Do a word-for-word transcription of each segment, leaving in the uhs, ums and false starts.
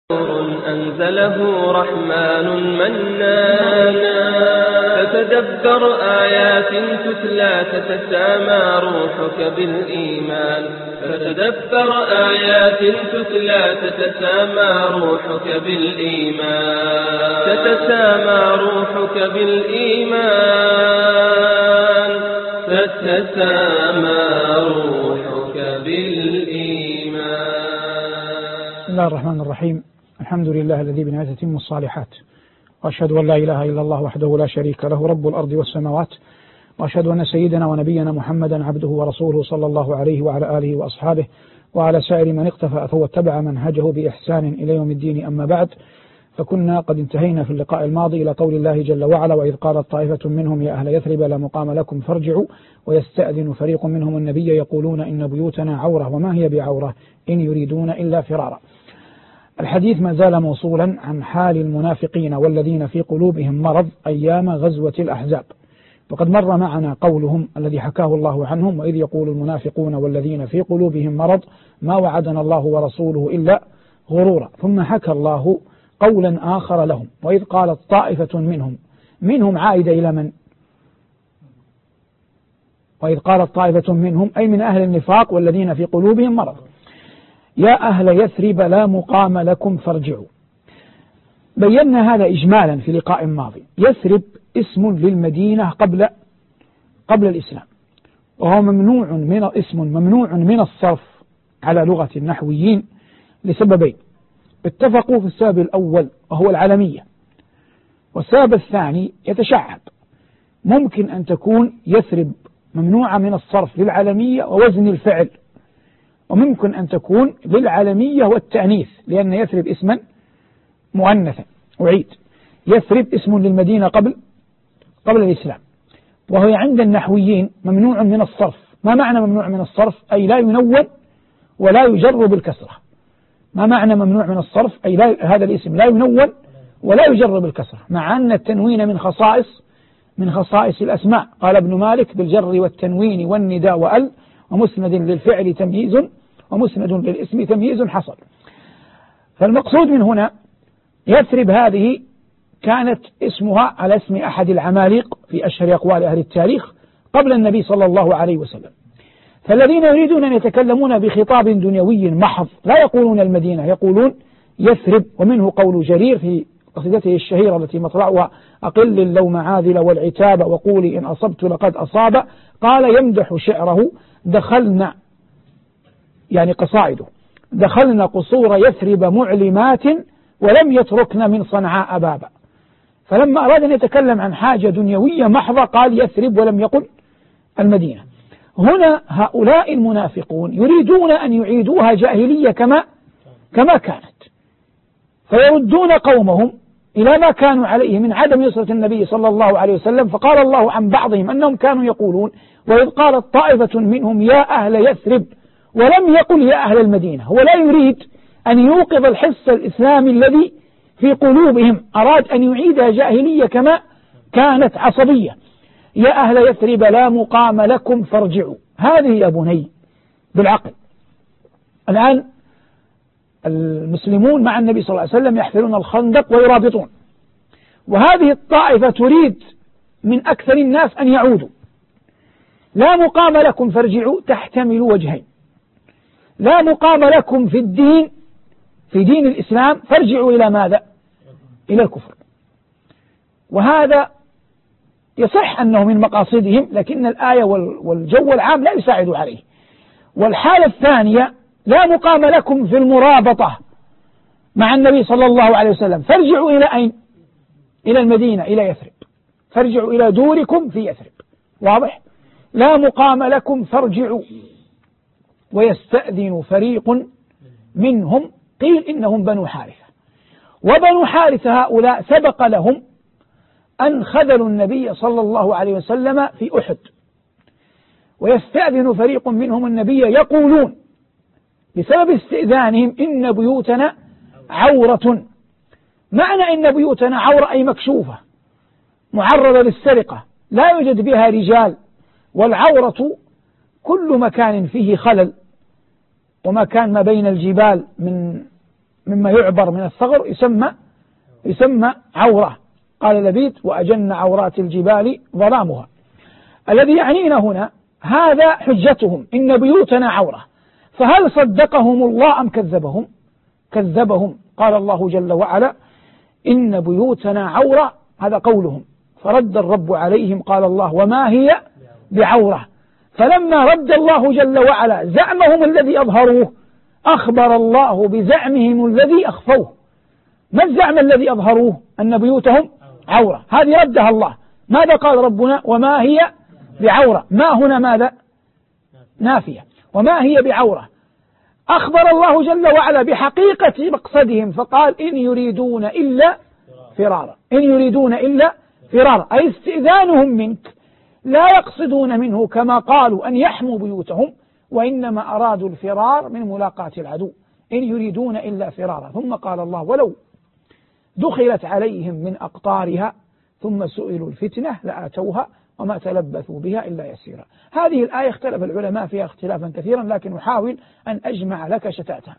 أنزله رحمن منان فتدبر آيات تتلى تتسامى روحك بالإيمان فتدبر آيات تتلى تتسامى روحك بالإيمان تتسامى روحك بالإيمان تتسامى روحك بالإيمان. بسم الله الرحمن الرحيم. الحمد لله الذي بنعمته تتم الصالحات، وأشهد أن لا إله إلا الله وحده لا شريك له رب الأرض والسماوات، وأشهد أن سيدنا ونبينا محمدا عبده ورسوله صلى الله عليه وعلى آله وأصحابه وعلى سائر من اقتفى واتبع منهجه بإحسان إلى يوم الدين. أما بعد، فكنا قد انتهينا في اللقاء الماضي إلى قول الله جل وعلا: وإذ قالت طائفة منهم يا أهل يثرب لا مقام لكم فارجعوا ويستأذن فريق منهم النبي يقولون إن بيوتنا عورة وما هي بعورة إن يريدون إلا فرارا. الحديث ما زال موصولا عن حال المنافقين والذين في قلوبهم مرض أيام غزوة الأحزاب، وقد مر معنا قولهم الذي حكاه الله عنهم: وإذ يقول المنافقون والذين في قلوبهم مرض ما وعدنا الله ورسوله إلا غرورا. ثم حكى الله قولا آخر لهم: وإذ قالت طائفة منهم، منهم عائدة إلى من؟ وإذ قالت طائفة منهم أي من أهل النفاق والذين في قلوبهم مرض يا أهل يثرب لا مقام لكم فارجعوا. بينا هذا إجمالا في لقاء ماضي. يثرب اسم للمدينة قبل قبل الإسلام، وهو ممنوع من اسم ممنوع من الصرف على لغة النحويين لسببين. اتفقوا في السبب الأول وهو العلمية، والسبب الثاني يتشعب. ممكن أن تكون يثرب ممنوعة من الصرف للعلمية ووزن الفعل، وممكن أن تكون للعلمية والتأنيث، لأن يثرب اسما مؤنثا. أعيد: يثرب اسم للمدينة قبل قبل الإسلام، وهو عند النحويين ممنوع من الصرف. ما معنى ممنوع من الصرف؟ أي لا ينون ولا يجر بالكسرة. ما معنى ممنوع من الصرف؟ أي لا، هذا الاسم لا ينون ولا يجر بالكسرة، مع أن التنوين من خصائص من خصائص الأسماء. قال ابن مالك: بالجر والتنوين والنداء وأل ومسند للفعل تمييز ومسند للاسم تمييز حصل. فالمقصود من هنا يثرب هذه كانت اسمها على اسم أحد العماليق في أشهر أقوال أهل التاريخ قبل النبي صلى الله عليه وسلم. فالذين يريدون أن يتكلمون بخطاب دنيوي محض لا يقولون المدينة، يقولون يثرب. ومنه قول جرير في قصيدته الشهيرة التي مطلعها: أقل اللوم عاذل والعتاب وقولي إن أصبت لقد أصاب. قال يمدح شعره: دخلنا، يعني قصائده، دخلنا قصور يثرب معلمات ولم يتركن من صنعاء بابا. فلما أراد أن يتكلم عن حاجة دنيوية محضة قال يثرب ولم يقل المدينة. هنا هؤلاء المنافقون يريدون أن يعيدوها جاهلية كما كما كانت، فيردون قومهم إلى ما كانوا عليه من عدم نصرة النبي صلى الله عليه وسلم. فقال الله عن بعضهم أنهم كانوا يقولون: وإذ قالت طائفة منهم يا أهل يثرب، ولم يقل يا أهل المدينة. هو لا يريد أن يوقظ الحس الإسلامي الذي في قلوبهم، أراد أن يعيدها جاهلية كما كانت عصبية. يا أهل يثرب لا مقام لكم فارجعوا. هذه يا بني بالعقل. الآن المسلمون مع النبي صلى الله عليه وسلم يحفرون الخندق ويرابطون، وهذه الطائفة تريد من أكثر الناس أن يعودوا. لا مقام لكم فارجعوا تحتمل وجهين: لا مقام لكم في الدين، في دين الإسلام، فارجعوا إلى ماذا؟ إلى الكفر. وهذا يصح أنه من مقاصدهم، لكن الآية والجو العام لا يساعد عليه. والحالة الثانية: لا مقام لكم في المرابطة مع النبي صلى الله عليه وسلم، فارجعوا إلى أين؟ إلى المدينة، إلى يثرب. فارجعوا إلى دوركم في يثرب. واضح؟ لا مقام لكم فارجعوا. ويستأذن فريق منهم، قيل إنهم بنو حارثة. وبنو حارثة هؤلاء سبق لهم أن خذلوا النبي صلى الله عليه وسلم في أحد. ويستأذن فريق منهم النبي يقولون بسبب استئذانهم: إن بيوتنا عورة. معنى إن بيوتنا عورة أي مكشوفة معرضة للسرقة، لا يوجد بها رجال. والعورة كل مكان فيه خلل، وما كان ما بين الجبال من مما يعبر من الثغر يسمى يسمى عورة. قال لبيد وأجن عورات الجبال ظلامها. الذي يعنينا هنا هذا حجتهم إن بيوتنا عورة، فهل صدقهم الله أم كذبهم؟ كذبهم. قال الله جل وعلا إن بيوتنا عورة، هذا قولهم، فرد الرب عليهم قال الله وما هي بعورة. فلما رد الله جل وعلا زعمهم الذي أظهروه أخبر الله بزعمهم الذي أخفوه. ما الزعم الذي أظهروه؟ أن بيوتهم عورة، هذه ردها الله. ماذا قال ربنا؟ وما هي بعورة. ما هنا ماذا؟ نافية. وما هي بعورة. أخبر الله جل وعلا بحقيقة مقصدهم فقال إن يريدون إلا فرارا. إن يريدون إلا فرارا أي استئذانهم منك، لا يقصدون منه كما قالوا أن يحموا بيوتهم، وإنما أرادوا الفرار من ملاقاة العدو. إن يريدون إلا فرارا. ثم قال الله ولو دخلت عليهم من أقطارها ثم سئلوا الفتنة لآتوها وما تلبثوا بها إلا يسيرا. هذه الآية اختلف العلماء فيها اختلافا كثيرا، لكن أحاول أن أجمع لك شتاتها.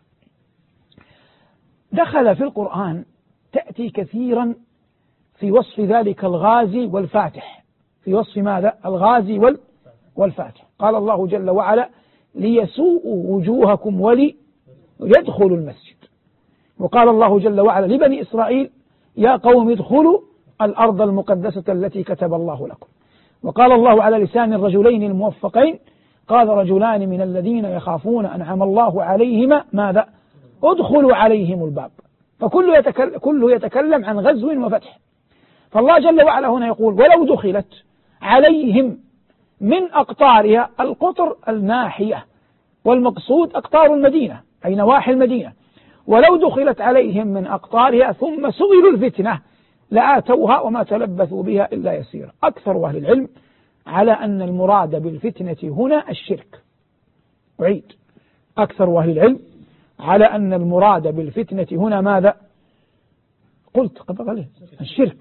دخل في القرآن تأتي كثيرا في وصف ذلك الغازي والفاتح. في وصف ماذا؟ الغازي والفاتح. قال الله جل وعلا ليسوءوا وجوهكم وليدخلوا المسجد. وقال الله جل وعلا لبني إسرائيل يا قوم ادخلوا الأرض المقدسة التي كتب الله لكم. وقال الله على لسان الرجلين الموفقين قال رجلان من الذين يخافون أنعم الله عليهما ماذا؟ ادخلوا عليهم الباب. فكله يتكلم, كله يتكلم عن غزو وفتح. فالله جل وعلا هنا يقول ولو دخلت عليهم من أقطارها، القطر الناحية، والمقصود أقطار المدينة أي نواحي المدينة. ولو دخلت عليهم من أقطارها ثم سئلوا الفتنة لآتوها وما تلبثوا بها إلا يسيرا. أكثر أهل العلم على أن المراد بالفتنة هنا الشرك. أعيد، أكثر أهل العلم على أن المراد بالفتنة هنا ماذا؟ قلت قبل عليه الشرك.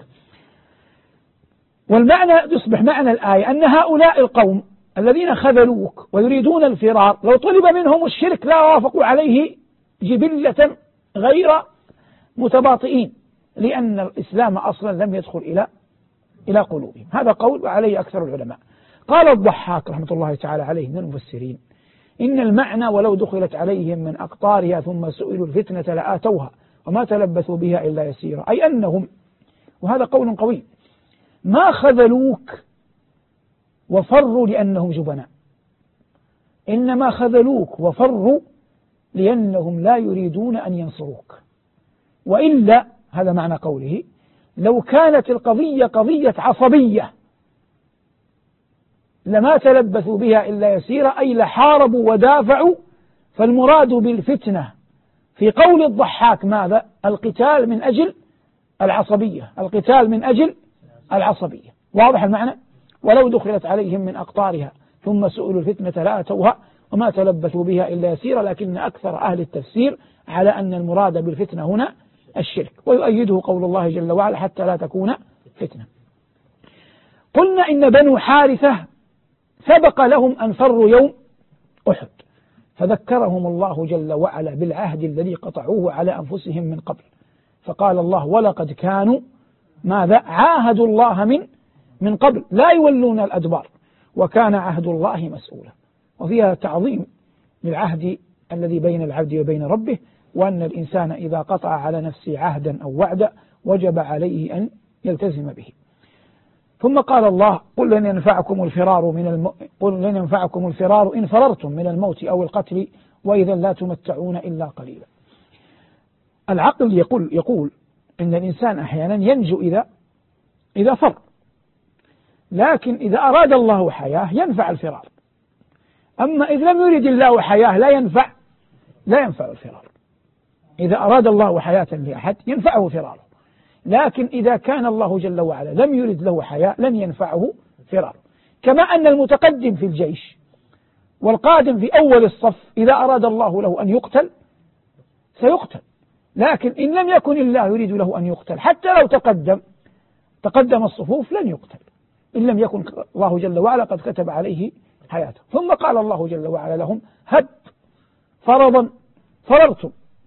والمعنى يصبح معنى الآية أن هؤلاء القوم الذين خذلوك ويريدون الفرار لو طلب منهم الشرك لا وافقوا عليه جبلة غير متباطئين، لأن الإسلام أصلا لم يدخل إلى إلى قلوبهم. هذا قول وعليه أكثر العلماء. قال الضحاك رحمة الله تعالى عليه من المفسرين إن المعنى ولو دخلت عليهم من أقطارها ثم سئلوا الفتنة لآتوها وما تلبثوا بها إلا يسيرا، أي أنهم، وهذا قول قوي، ما خذلوك وفروا لأنهم جبناء، إنما خذلوك وفروا لأنهم لا يريدون أن ينصروك. وإلا هذا معنى قوله لو كانت القضية قضية عصبية لما تلبثوا بها إلا يسيرا، أي لحاربوا ودافعوا. فالمراد بالفتنة في قول الضحاك ماذا؟ القتال من أجل العصبية، القتال من أجل العصبية. واضح المعنى؟ ولو دخلت عليهم من أقطارها ثم سئلوا الفتنة لآتوها وما تلبثوا بها إلا يسيرا، لكن أكثر أهل التفسير على أن المراد بالفتنة هنا الشرك، ويؤيده قول الله جل وعلا حتى لا تكون فتنة. قلنا إن بنو حارثة سبق لهم أن فروا يوم أحد، فذكرهم الله جل وعلا بالعهد الذي قطعوه على أنفسهم من قبل، فقال الله ولقد كانوا ماذا؟ عاهدوا الله من من قبل لا يولون الأدبار وكان عهد الله مسؤولا. وفيها تعظيم للعهد الذي بين العبد وبين ربه، وأن الإنسان إذا قطع على نفسه عهدا أو وعدا وجب عليه أن يلتزم به. ثم قال الله قل لن ينفعكم الفرار من الم... قل لن ينفعكم الفرار إن فررتم من الموت أو القتل وإذا لا تمتعون إلا قليلا. العقل يقول يقول إن الإنسان أحيانا ينجو إذا إذا فر، لكن إذا أراد الله حياة ينفع الفرار. أما إذا لم يرد الله حياة لا ينفع لا ينفع الفرار. إذا أراد الله حياة لأحد ينفعه فراره، لكن إذا كان الله جل وعلا لم يرد له حياة لن ينفعه فرار. كما أن المتقدم في الجيش والقادم في أول الصف إذا أراد الله له أن يقتل سيقتل، لكن إن لم يكن الله يريد له أن يقتل حتى لو تقدم تقدم الصفوف لن يقتل إن لم يكن الله جل وعلا قد كتب عليه حياته. ثم قال الله جل وعلا لهم هب فرضا فررتم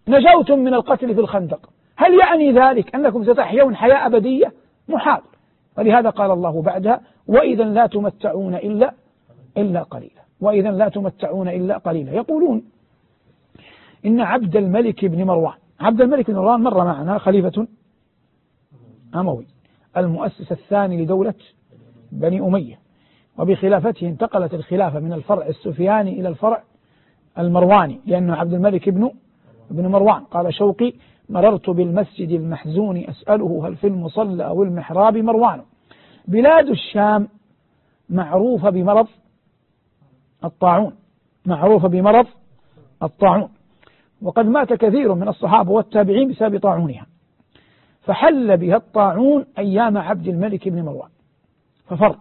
نجوتم من القتل في الخندق، هل يعني ذلك أنكم ستحيون حياة أبدية؟ محال. ولهذا قال الله بعدها وإذا لا تمتعون إلا إلا قليلا، وإذا لا تمتعون إلا قليلا. يقولون إن عبد الملك بن مروان، عبد الملك بن مروان مر معنا خليفة أموي المؤسس الثاني لدولة بني أمية، وبخلافته انتقلت الخلافة من الفرع السفياني إلى الفرع المرواني، لأنه عبد الملك بن بن مروان. قال شوقي مررت بالمسجد المحزون أسأله هل في المصلى أو المحراب مروان. بلاد الشام معروفة بمرض الطاعون، معروفة بمرض الطاعون، وقد مات كثير من الصحابة والتابعين بسبب طاعونها، فحل بها الطاعون أيام عبد الملك بن مروان ففر.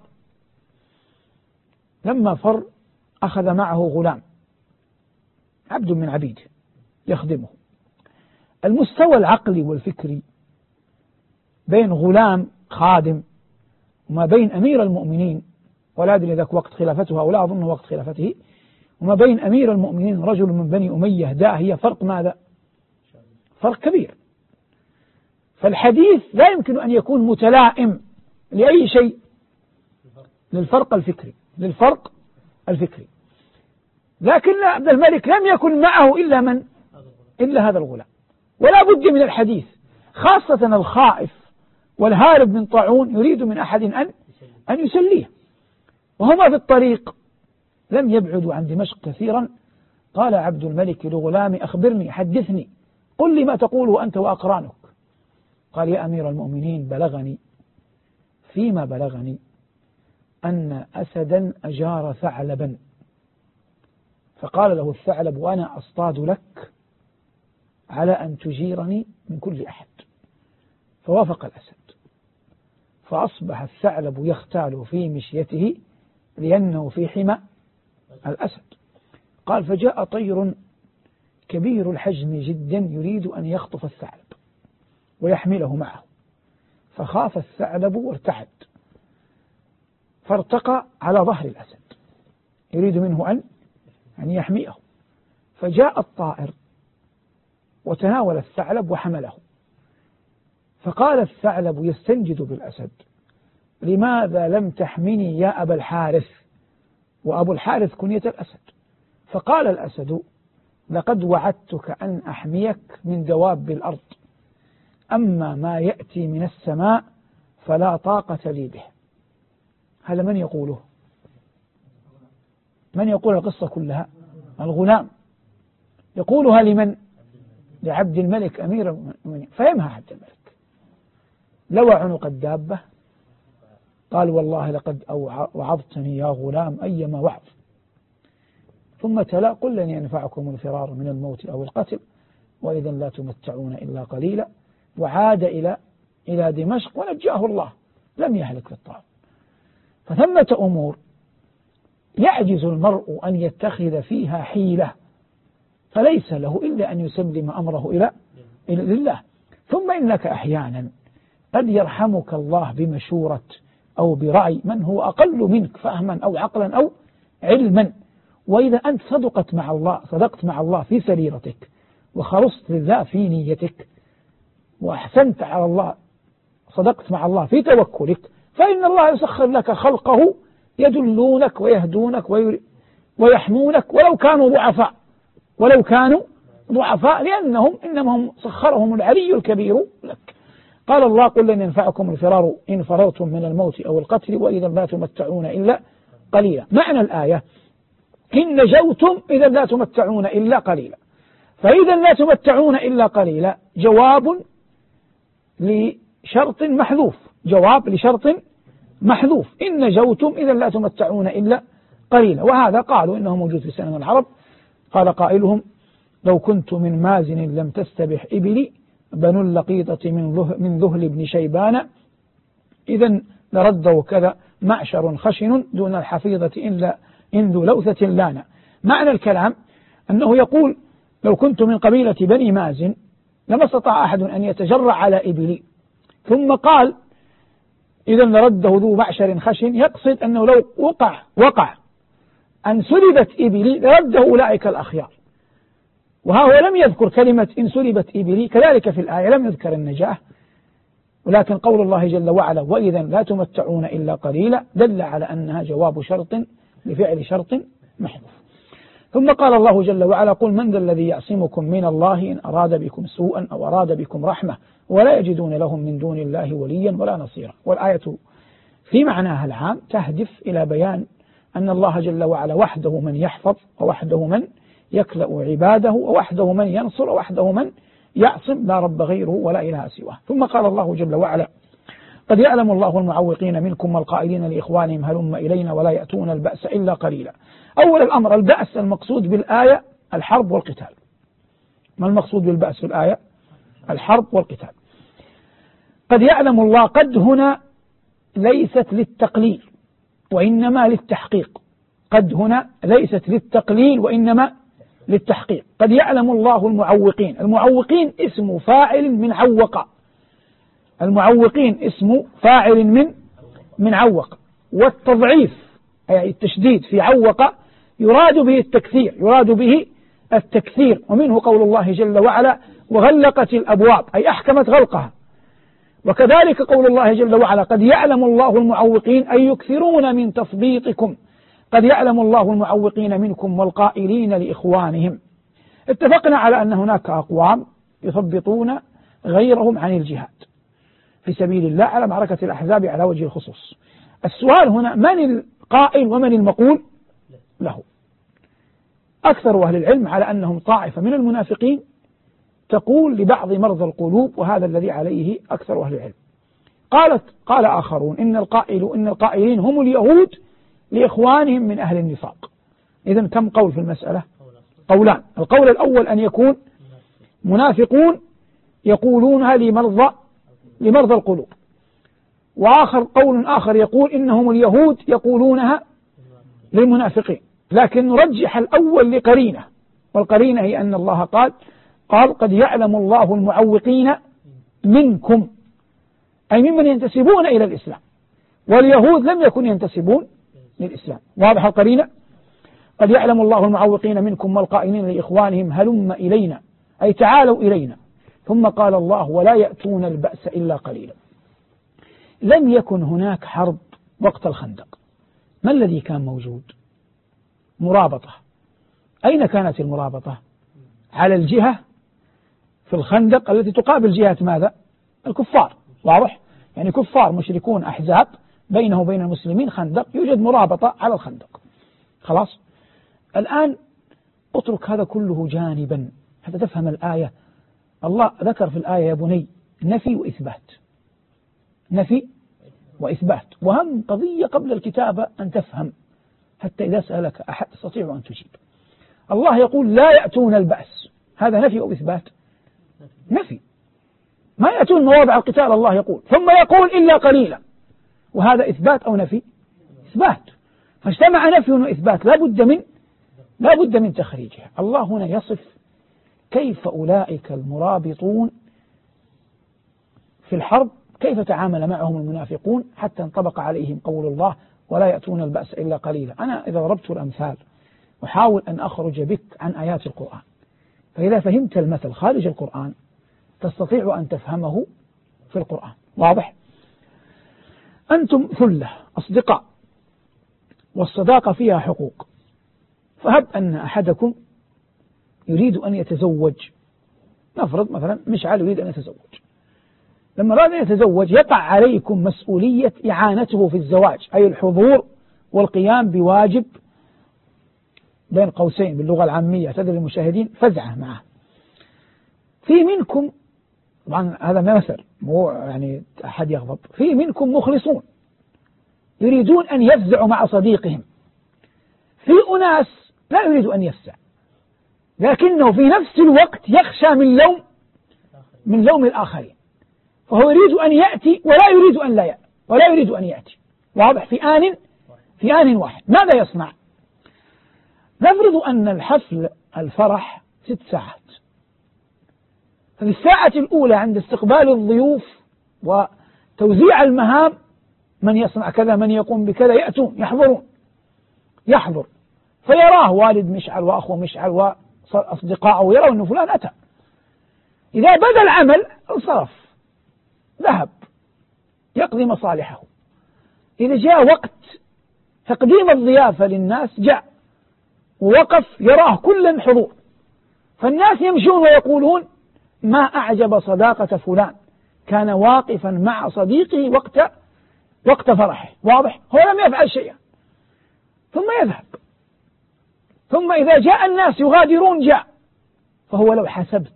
لما فر أخذ معه غلام عبد من عبيده يخدمه. المستوى العقلي والفكري بين غلام خادم وما بين أمير المؤمنين، ولا أدري ذاك وقت خلافته أو لا أظن وقت خلافته، وما بين أمير المؤمنين رجل من بني أمية داهية، فرق ماذا؟ فرق كبير. فالحديث لا يمكن أن يكون متلائم لأي شيء، للفرق الفكري للفرق الفكري لكن عبد الملك لم يكن معه إلا من؟ إلا هذا الغلام، ولا بد من الحديث، خاصة الخائف والهارب من طاعون يريد من أحد أن أن يسليه. وهما في الطريق لم يبعدوا عن دمشق كثيرا. قال عبد الملك لغلامي أخبرني حدثني قل لي ما تقوله أنت وأقرانك. قال يا أمير المؤمنين بلغني فيما بلغني أن أسدا أجار ثعلبا، فقال له الثعلب وأنا أصطاد لك على أن تجيرني من كل أحد، فوافق الأسد، فأصبح الثعلب يختال في مشيته لأنه في حمى الأسد. قال فجاء طير كبير الحجم جدا يريد أن يخطف الثعلب ويحمله معه، فخاف الثعلب وارتعد فارتقى على ظهر الأسد يريد منه أن أن يحميه، فجاء الطائر وتناول الثعلب وحمله، فقال الثعلب يستنجد بالأسد لماذا لم تحمني يا أبا الحارث؟ وأبو الحارث كنية الأسد. فقال الأسد لقد وعدتك أن أحميك من دواب الأرض، أما ما يأتي من السماء فلا طاقة لي به. هذا من يقوله؟ من يقول القصة كلها؟ الغلام يقولها لمن؟ لعبد الملك أمير المؤمنين. فيمها عبد الملك لوى عنق الدابة، قال والله لقد وعظتني يا غلام أيما وعظ، ثم تلا قل لن ينفعكم الفرار من الموت أو القتل وإذا لا تمتعون إلا قليلا، وعاد إلى إلى دمشق ونجاه الله، لم يهلك في الطاعون. فثمة أمور يعجز المرء أن يتخذ فيها حيلة، فليس له إلا أن يسلم أمره إلى إلى لله. ثم إنك أحيانا قد يرحمك الله بمشورة أو برأي من هو أقل منك فهما أو عقلا أو علما، وإذا أنت صدقت مع الله صدقت مع الله في سريرتك وخلصت لله في نيتك وأحسنت على الله، صدقت مع الله في توكلك، فإن الله يسخر لك خلقه يدلونك ويهدونك ويحمونك ولو كانوا ضعفاء ولو كانوا ضعفاء لأنهم إنما هم سخرهم العلي الكبير لك. قال الله قل لن ينفعكم الفرار إن فررتم من الموت أو القتل وإذا لا تمتعون إلا قليلا. معنى الآية إن نجوتم إذا لا تمتعون إلا قليلا، فإذا لا تمتعون إلا قليلا جواب لشرط محذوف، جواب لشرط محذوف، إن نجوتم إذا لا تمتعون إلا قليلا. وهذا قالوا إنه موجود في سنن العرب. قال قائلهم لو كنت من مازن لم تستبح إبلي بنو اللقيطة من من ذهل بن شيبان إذا لردوا كذا معشر خشن دون الحفيظة إلا إن ذو لوثة لانا. معنى الكلام أنه يقول لو كنت من قبيلة بني مازن لما استطاع أحد أن يتجرع على إبلي، ثم قال إذا لرده ذو معشر خشن، يقصد أنه لو وقع وقع أن سلبت إبلي لرده أولئك الأخيار، وها هو لم يذكر كلمة إن سلبت إبلي، كذلك في الآية لم يذكر النجاة، ولكن قول الله جل وعلا وإذا لا تمتعون إلا قليلا دل على أنها جواب شرط لفعل شرط محذوف. ثم قال الله جل وعلا قل من ذا الذي يعصمكم من الله إن أراد بكم سوءا أو أراد بكم رحمة ولا يجدون لهم من دون الله وليا ولا نصيرا. والآية في معناها العام تهدف إلى بيان أن الله جل وعلا وحده من يحفظ، ووحده من يكلأ عباده، ووحده من ينصر، ووحده من يعصم، لا رب غيره ولا إله سواه. ثم قال الله جل وعلا قد يعلم الله المعوقين منكم والقائلين لإخوانهم هلم إلينا ولا يأتون البأس إلا قليلا. أول الأمر البأس المقصود بالآية الحرب والقتال. ما المقصود بالبأس في الآية؟ الحرب والقتال. قد يعلم الله، قد هنا ليست للتقليل وإنما للتحقيق. قد هنا ليست للتقليل وإنما للتحقيق. قد يعلم الله المعوقين. المعوقين اسم فاعل من عوق. المعوقين اسم فاعل من من عوق، والتضعيف أي التشديد في عوق يراد به التكثير، يراد به التكثير، ومنه قول الله جل وعلا وغلقت الأبواب أي أحكمت غلقها. وكذلك قول الله جل وعلا قد يعلم الله المعوقين أي يكثرون من تثبيطكم. قد يعلم الله المعوقين منكم والقائلين لإخوانهم. اتفقنا على أن هناك أقوام يثبطون غيرهم عن الجهاد في سبيل الله على معركة الأحزاب على وجه الخصوص. السؤال هنا من القائل ومن المقول له؟ أكثر أهل العلم على أنهم طائفة من المنافقين تقول لبعض مرضى القلوب، وهذا الذي عليه أكثر أهل العلم. قالت قال آخرون إن القائل إن القائلين هم اليهود لإخوانهم من أهل النفاق. إذن كم قول في المسألة؟ قولان. القول الأول أن يكون منافقون يقولونها لمرضى لمرضى القلوب، وآخر قول آخر يقول إنهم اليهود يقولونها للمنافقين، لكن نرجح الأول لقرينة، والقرينة هي أن الله قال قال قد يعلم الله المعوقين منكم أي ممن ينتسبون إلى الإسلام، واليهود لم يكن ينتسبون للإسلام. واضح القرينة؟ قد يعلم الله المعوقين منكم والقائلين لإخوانهم هلم إلينا أي تعالوا إلينا. ثم قال الله ولا يأتون البأس إلا قليلا. لم يكن هناك حرب وقت الخندق. ما الذي كان موجود؟ مرابطة. أين كانت المرابطة؟ على الجهة في الخندق التي تقابل جهة ماذا؟ الكفار. واضح؟ يعني كفار مشركون أحزاب بينه وبين المسلمين خندق، يوجد مرابطة على الخندق. خلاص؟ الآن اترك هذا كله جانبا حتى تفهم الآية. الله ذكر في الآية يا بني نفي وإثبات، نفي وإثبات، وهم قضية قبل الكتابة أن تفهم حتى إذا سألك أحد تستطيع أن تجيب. الله يقول لا يأتون البأس، هذا نفي أو إثبات؟ نفي. ما يأتون مواضع القتال الله يقول، ثم يقول إلا قليلا، وهذا إثبات أو نفي؟ إثبات. فاجتمع نفي وإثبات لا بد من لا بد من تخريجها. الله هنا يصف كيف أولئك المرابطون في الحرب كيف تعامل معهم المنافقون حتى انطبق عليهم قول الله ولا يأتون البأس إلا قليلا. أنا إذا ضربت الأمثال وحاول أن أخرج بك عن آيات القرآن، فإذا فهمت المثل خارج القرآن تستطيع أن تفهمه في القرآن. واضح؟ أنتم ثلة أصدقاء والصداقة فيها حقوق، فهب أن أحدكم يريد أن يتزوج، نفرض مثلا مشعل يريد أن يتزوج، لما أراد أن يتزوج يقع عليكم مسؤولية إعانته في الزواج، أي الحضور والقيام بواجب بين قوسين باللغة العامية تدري المشاهدين فزعة معه. في منكم، طبعا هذا مثل مو يعني أحد يغضب، في منكم مخلصون يريدون أن يفزعوا مع صديقهم، في أناس لا يريد أن يفزع لكنه في نفس الوقت يخشى من لوم من لوم الآخرين، فهو يريد أن يأتي ولا يريد أن لا يأتي ولا يريد أن يأتي. واضح؟ في آن في آن واحد. ماذا يصنع؟ نفرض أن الحفل الفرح ست ساعات، ففي الساعة الأولى عند استقبال الضيوف وتوزيع المهام من يصنع كذا من يقوم بكذا يأتون يحضرون يحضر، فيراه والد مشعل وأخو مشعل أصدقائه يرون أن فلان أتى، إذا بدأ العمل انصرف ذهب يقضي مصالحه. إذا جاء وقت تقديم الضيافة للناس جاء ووقف يراه كل حضور، فالناس يمشون ويقولون ما أعجب صداقة فلان، كان واقفا مع صديقه وقت وقت فرحه، واضح؟ هو لم يفعل شيئا، ثم يذهب، ثم إذا جاء الناس يغادرون جاء، فهو لو حسبت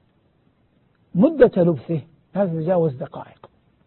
مدة لبثه لا تتجاوز دقائق،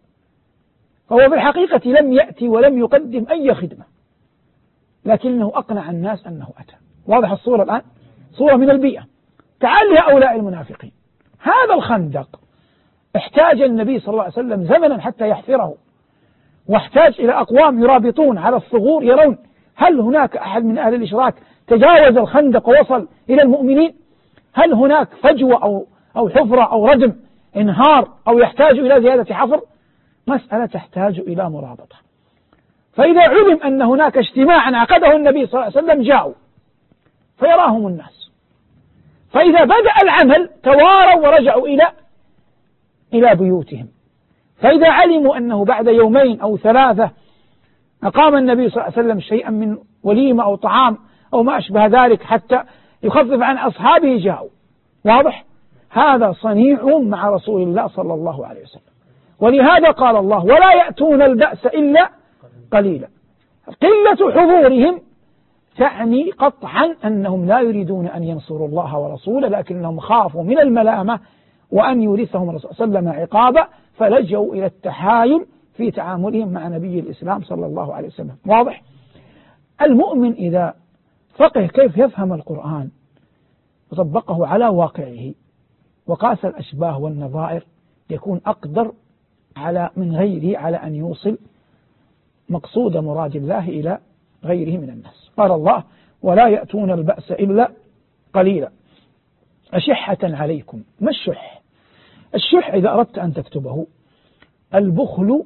فهو في الحقيقة لم يأتي ولم يقدم أي خدمة، لكنه أقنع الناس أنه أتى. واضح الصورة الآن؟ صورة من البيئة. تعال لهؤلاء المنافقين، هذا الخندق احتاج النبي صلى الله عليه وسلم زمنا حتى يحفره، واحتاج إلى أقوام يرابطون على الثغور يرون هل هناك أحد من أهل الإشراك تجاوز الخندق ووصل إلى المؤمنين، هل هناك فجوة أو أو حفرة أو ردم انهار أو يحتاج إلى زيادة حفر. مسألة تحتاج إلى مرابطة. فإذا علم أن هناك اجتماعا عقده النبي صلى الله عليه وسلم جاءوا فيراهم الناس، فإذا بدأ العمل تواروا ورجعوا إلى إلى بيوتهم. فإذا علموا أنه بعد يومين أو ثلاثة أقام النبي صلى الله عليه وسلم شيئا من وليمة أو طعام أو ما أشبه ذلك حتى يخفف عن أصحابه جاءوا. واضح؟ هذا صنيع مع رسول الله صلى الله عليه وسلم. ولهذا قال الله ولا يأتون البأس إلا قليلا. قلة حضورهم تعني قطعا أنهم لا يريدون أن ينصروا الله ورسوله، لكنهم خافوا من الملامة وأن يورثهم الرسول صلى الله عليه وسلم عقابا، فلجوا إلى التحايل في تعاملهم مع نبي الإسلام صلى الله عليه وسلم. واضح؟ المؤمن إذا فقه كيف يفهم القرآن وطبقه على واقعه وقاس الأشباه والنظائر يكون أقدر على من غيره على أن يوصل مقصود مراد الله إلى غيره من الناس. قال الله ولا يأتون البأس إلا قليلا أشحة عليكم. ما الشح؟ الشح إذا أردت أن تكتبه البخل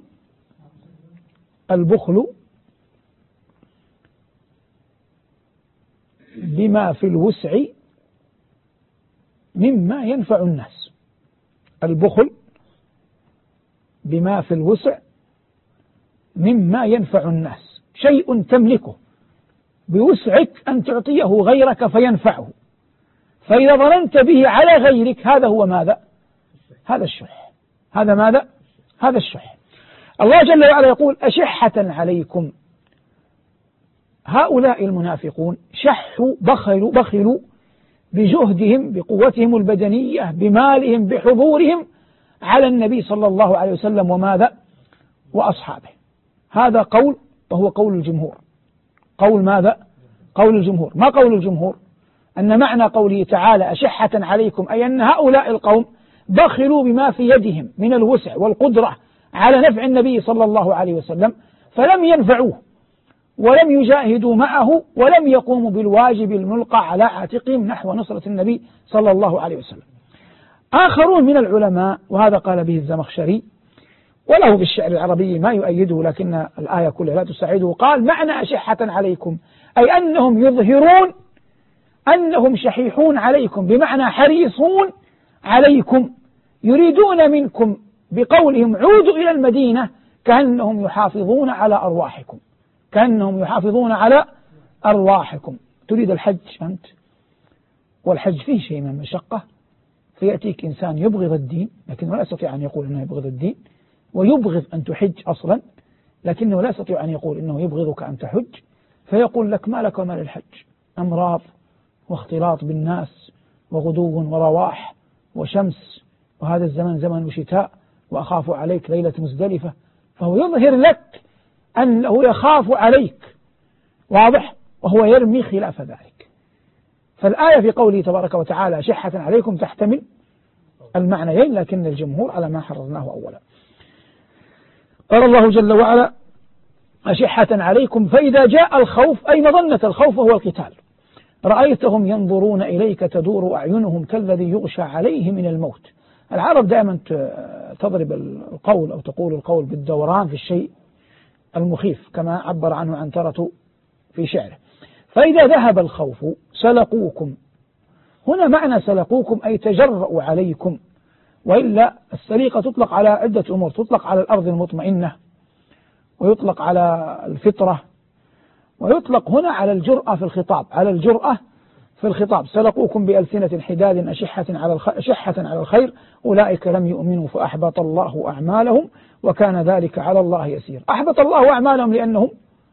البخل بما في الوسع مما ينفع الناس. البخل بما في الوسع مما ينفع الناس، شيء تملكه بوسعك أن تعطيه غيرك فينفعه، فإذا ظننت به على غيرك هذا هو ماذا؟ هذا الشح. هذا ماذا؟ هذا الشح. الله جل وعلا يقول أشحة عليكم. هؤلاء المنافقون شحوا بخلوا بخلوا بجهدهم بقوتهم البدنية بمالهم بحضورهم على النبي صلى الله عليه وسلم وماذا؟ وأصحابه. هذا قول وهو قول الجمهور. قول ماذا؟ قول الجمهور. ما قول الجمهور؟ أن معنى قوله تعالى أشحة عليكم أي أن هؤلاء القوم بخلوا بما في يدهم من الوسع والقدرة على نفع النبي صلى الله عليه وسلم فلم ينفعوه ولم يجاهدوا معه ولم يقوموا بالواجب الملقى على عاتقهم نحو نصرة النبي صلى الله عليه وسلم. آخرون من العلماء وهذا قال به الزمخشري وله بالشعر العربي ما يؤيده لكن الآية كلها لا تساعده، قال معنى أشحة عليكم أي أنهم يظهرون أنهم شحيحون عليكم بمعنى حريصون عليكم، يريدون منكم بقولهم عودوا إلى المدينة كأنهم يحافظون على أرواحكم، كأنهم يحافظون على أرواحكم. تريد الحج أنت والحج فيه شيء من المشقة، فيأتيك إنسان يبغض الدين لكنه لا يستطيع أن يقول أنه يبغض الدين، ويبغض أن تحج أصلا لكنه لا يستطيع أن يقول أنه يبغضك أن تحج، فيقول لك ما لك وما للحج، أمراض واختلاط بالناس وغدو ورواح وشمس وهذا الزمن زمن شتاء وأخاف عليك ليلة مزدلفة، فهو يظهر لك أنه يخاف عليك. واضح؟ وهو يرمي خلاف ذلك. فالآية في قوله تبارك وتعالى شحة عليكم تحتمل المعنيين لكن الجمهور على ما حررناه أولا. قال الله جل وعلا أشحة عليكم فإذا جاء الخوف أي مظنة الخوف وهو القتال رأيتهم ينظرون إليك تدور أعينهم كالذي يغشى عليه من الموت. العرب دائما تضرب القول أو تقول القول بالدوران في الشيء المخيف كما عبر عنه عنترة في شعره. فإذا ذهب الخوف سلقوكم هنا معنى سلقوكم أي تجرؤوا عليكم، وإلا السليقة تطلق على عدة أمور، تطلق على الأرض المطمئنة، ويطلق على الفطرة، ويطلق هنا على الجرأة في الخطاب، على الجرأة في الخطاب. سلقوكم بألسنة حداد أشحة على أشحة على الخير أولئك لم يؤمنوا فأحبط الله أعمالهم وكان ذلك على الله يسير. أحبط الله أعمالهم لأنهم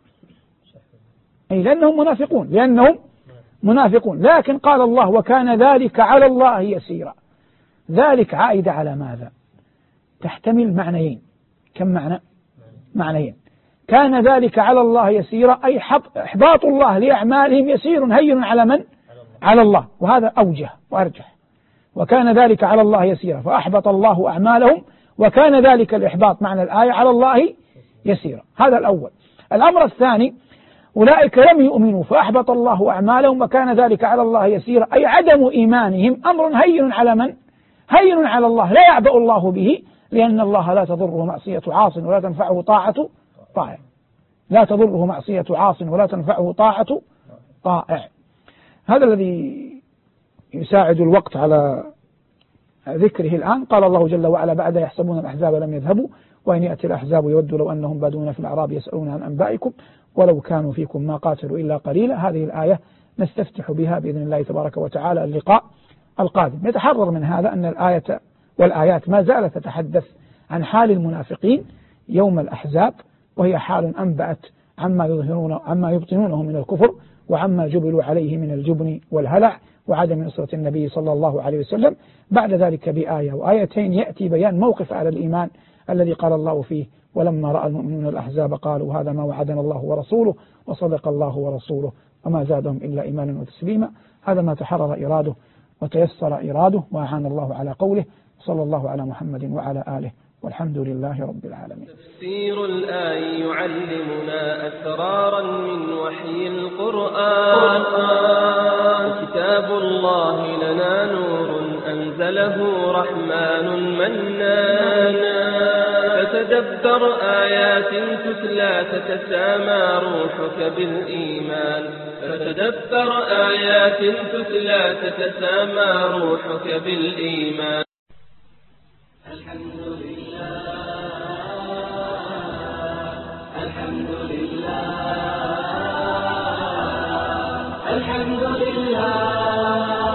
أي لأنهم منافقون، لأنهم منافقون، لكن قال الله وكان ذلك على الله يسيرا. ذلك عائد على ماذا؟ تحتمل معنيين. كم معنى؟ معنيين. كان ذلك على الله يسيرا أي إحباط الله لأعمالهم يسير هين على من؟ على الله، وهذا أوجه وأرجح. وكان ذلك على الله يسيرا فأحبط الله أعمالهم وكان ذلك الإحباط معنى الآية على الله يسيرا. هذا الأول. الأمر الثاني أولئك لم يؤمنوا فأحبط الله أعمالهم وكان ذلك على الله يسيرا أي عدم إيمانهم أمر هين على من؟ هين على الله، لا يعبأ الله به، لأن الله لا تضره معصية عاص ولا تنفعه طاعة طائع. لا تضره معصية عاص ولا تنفعه طاعة طائع. هذا الذي يساعد الوقت على ذكره الآن. قال الله جل وعلا بعد يحسبون الأحزاب لم يذهبوا وإن يأتي الأحزاب يودوا لو أنهم بادون في الأعراب يسألون عن أنبائكم ولو كانوا فيكم ما قاتلوا إلا قليلا. هذه الآية نستفتح بها بإذن الله تبارك وتعالى اللقاء القادم. نتحرر من هذا أن الآية والآيات ما زالت تتحدث عن حال المنافقين يوم الأحزاب، وهي حال أنبأت عما يظهرون عما يبطنونه من الكفر وعما جبلوا عليه من الجبن والهلع وعدم نصرة النبي صلى الله عليه وسلم. بعد ذلك بآية وآيتين يأتي بيان موقف على الإيمان الذي قال الله فيه ولما رأى المؤمنون الأحزاب قالوا هذا ما وعدنا الله ورسوله وصدق الله ورسوله وما زادهم إلا إيمانا وتسليما. هذا ما تحرر إراده وتيسر إراده وأعان الله على قوله. صلى الله على محمد وعلى آله والحمد لله رب العالمين. تفسير الآي يعلمنا أسرارا من وحي القرآن، كتاب الله لنا نور أنزله رحمن منان، فتدبر آيات تتلى تتسامى روحك بالإيمان، فتدبر آيات تتلى تتسامى روحك بالإيمان. الحمد لله الحمد لله الحمد لله